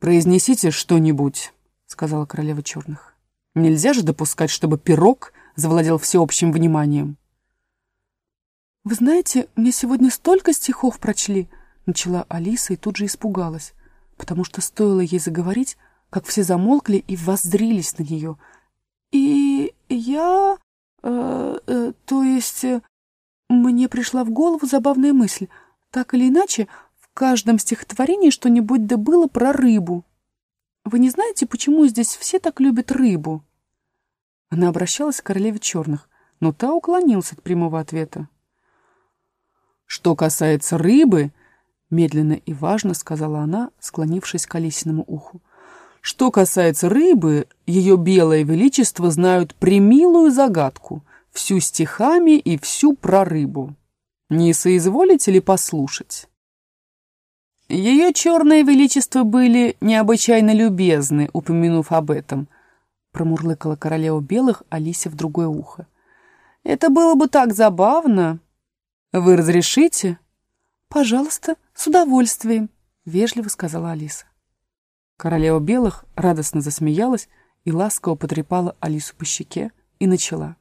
«Произнесите что-нибудь», — сказала королева черных. «Нельзя же допускать, чтобы пирог завладел всеобщим вниманием». «Вы знаете, мне сегодня столько стихов прочли», — начала Алиса и тут же испугалась, потому что стоило ей заговорить, как все замолкли и воззрились на нее. «И я... то есть... мне пришла в голову забавная мысль. Так или иначе, в каждом стихотворении что-нибудь да было про рыбу. Вы не знаете, почему здесь все так любят рыбу?» Она обращалась к королеве черных, но та уклонилась от прямого ответа. «Что касается рыбы, — медленно и важно сказала она, склонившись к Алисиному уху, — что касается рыбы, ее белое величество знают премилую загадку, всю стихами и всю про рыбу. Не соизволите ли послушать?» «Ее черное величество были необычайно любезны, упомянув об этом», — промурлыкала королева белых Алисе в другое ухо. «Это было бы так забавно. Вы разрешите?» «Пожалуйста, с удовольствием», — вежливо сказала Алиса. Королева белых радостно засмеялась и ласково потрепала Алису по щеке и начала.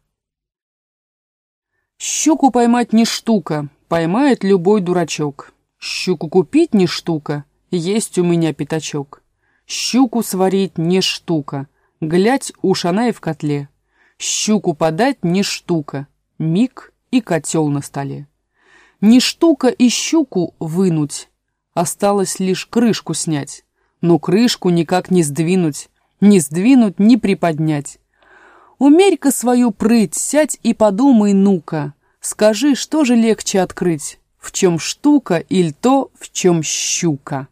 «Щуку поймать не штука, поймает любой дурачок. Щуку купить не штука, есть у меня пятачок. Щуку сварить не штука, глядь, уж она и в котле. Щуку подать не штука, миг и котел на столе. Не штука и щуку вынуть, осталось лишь крышку снять, но крышку никак не сдвинуть, ни приподнять. Умерь-ка свою прыть, сядь и подумай, ну-ка, скажи, что же легче открыть, в чем штука или то, в чем щука?»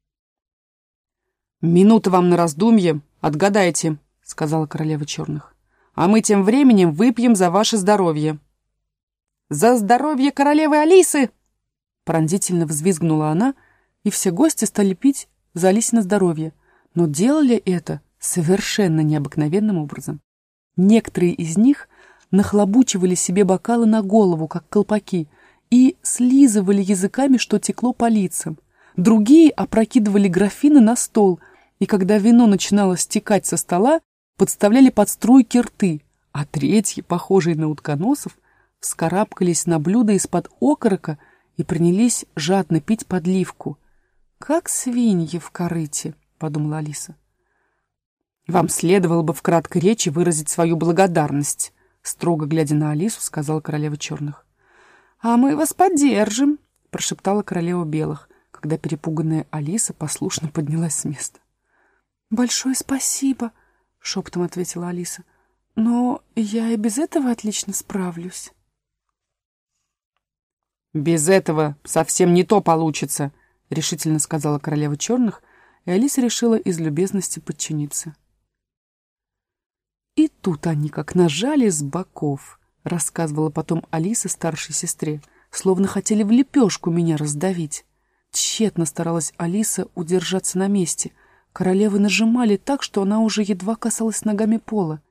«Минута вам на раздумье, отгадайте», — сказала королева черных. «А мы тем временем выпьем за ваше здоровье». «За здоровье королевы Алисы!» Пронзительно взвизгнула она, и все гости стали пить за Алисино здоровье, но делали это совершенно необыкновенным образом. Некоторые из них нахлобучивали себе бокалы на голову, как колпаки, и слизывали языками, что текло по лицам. Другие опрокидывали графины на стол, и когда вино начинало стекать со стола, подставляли под струйки рты, а третьи, похожие на утконосов, вскарабкались на блюдо из-под окорока и принялись жадно пить подливку. «Как свиньи в корыте», — подумала Алиса. «Вам следовало бы в краткой речи выразить свою благодарность», — строго глядя на Алису, сказала королева черных. «А мы вас поддержим», — прошептала королева белых, когда перепуганная Алиса послушно поднялась с места. «Большое спасибо», — шепотом ответила Алиса. «Но я и без этого отлично справлюсь». «Без этого совсем не то получится», — решительно сказала королева черных, и Алиса решила из любезности подчиниться. «И тут они как нажали с боков», — рассказывала потом Алиса старшей сестре, «словно хотели в лепешку меня раздавить. Тщетно старалась Алиса удержаться на месте. Королевы нажимали так, что она уже едва касалась ногами пола.